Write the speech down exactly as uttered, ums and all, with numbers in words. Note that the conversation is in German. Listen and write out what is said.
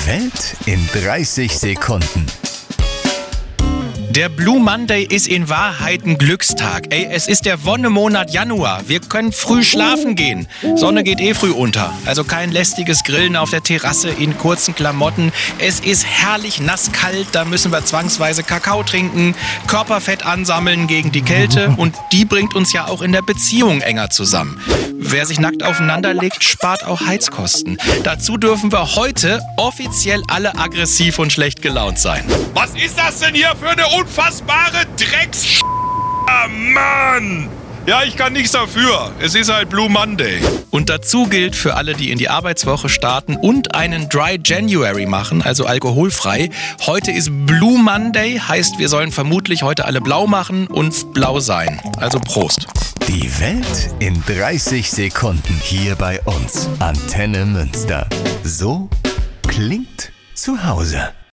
Welt in dreißig Sekunden. Der Blue Monday ist in Wahrheit ein Glückstag. Ey, es ist der Wonnemonat Januar. Wir können früh schlafen gehen. Sonne geht eh früh unter. Also kein lästiges Grillen auf der Terrasse in kurzen Klamotten. Es ist herrlich nasskalt. Da müssen wir zwangsweise Kakao trinken, Körperfett ansammeln gegen die Kälte. Und die bringt uns ja auch in der Beziehung enger zusammen. Wer sich nackt aufeinander legt, spart auch Heizkosten. Dazu dürfen wir heute offiziell alle aggressiv und schlecht gelaunt sein. Was ist das denn hier für eine unfassbare Drecks... Mann! Ja, ich kann nichts dafür. Es ist halt Blue Monday. Und dazu gilt für alle, die in die Arbeitswoche starten und einen Dry January machen, also alkoholfrei. Heute ist Blue Monday, heißt, wir sollen vermutlich heute alle blau machen und blau sein. Also Prost. Die Welt in dreißig Sekunden hier bei uns. Antenne Münster. So klingt zu Hause.